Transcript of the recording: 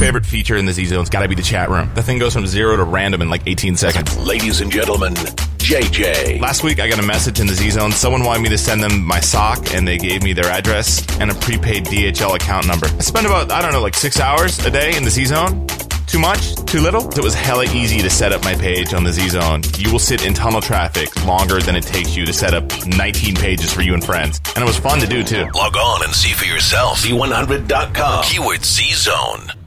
favorite feature in the Z-Zone's got to be the chat room. The thing goes from 0 to random in like 18 seconds. Ladies and gentlemen, JJ. Last week, I got a message in the Z-Zone. Someone wanted me to send them my sock, and they gave me their address and a prepaid DHL account number. I spend about, like 6 hours a day in the Z-Zone. Too much? Too little? It was hella easy to set up my page on the Z-Zone. You will sit in tunnel traffic longer than it takes you to set up 19 pages for you and friends. And it was fun to do, too. Log on and see for yourself. Z100.com. Keyword Z-Zone.